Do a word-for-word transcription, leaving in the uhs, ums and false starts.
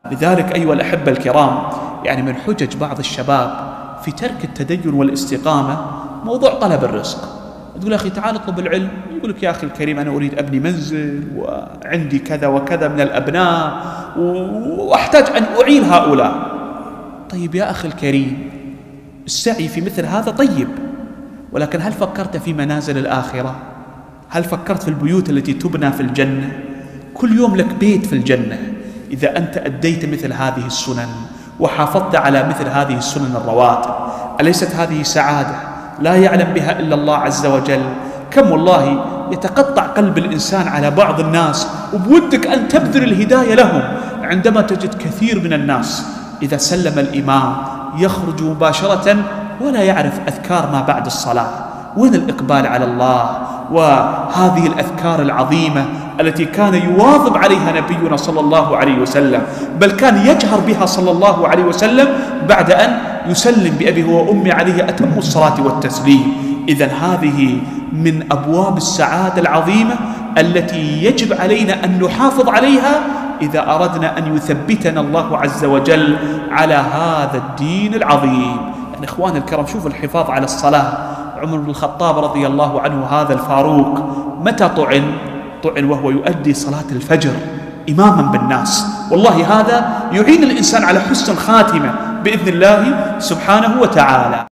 لذلك أيها الأحبة الكرام، يعني من حجج بعض الشباب في ترك التدين والاستقامة موضوع طلب الرزق. تقول أخي تعال اطلب العلم، يقول لك يا أخي الكريم أنا أريد أبني منزل وعندي كذا وكذا من الأبناء وأحتاج أن أعين هؤلاء. طيب يا أخي الكريم، السعي في مثل هذا طيب، ولكن هل فكرت في منازل الآخرة؟ هل فكرت في البيوت التي تبنى في الجنة؟ كل يوم لك بيت في الجنة إذا أنت أديت مثل هذه السنن وحافظت على مثل هذه السنن الرواتب. أليست هذه سعادة لا يعلم بها إلا الله عز وجل؟ كم والله يتقطع قلب الإنسان على بعض الناس وبودك أن تبذل الهداية لهم، عندما تجد كثير من الناس إذا سلم الإمام يخرج مباشرة ولا يعرف أذكار ما بعد الصلاة. وين الإقبال على الله وهذه الأذكار العظيمة التي كان يواظب عليها نبينا صلى الله عليه وسلم، بل كان يجهر بها صلى الله عليه وسلم بعد أن يسلم بأبي وأمي عليه أتم الصلاة والتسليم. إذن هذه من أبواب السعادة العظيمة التي يجب علينا أن نحافظ عليها إذا أردنا أن يثبتنا الله عز وجل على هذا الدين العظيم. يعني إخوان الكرام، شوفوا الحفاظ على الصلاة. عمر بن الخطاب رضي الله عنه هذا الفاروق متى طعن؟ طعن وهو يؤدي صلاة الفجر إماما بالناس. والله هذا يعين الإنسان على حسن الخاتمة بإذن الله سبحانه وتعالى.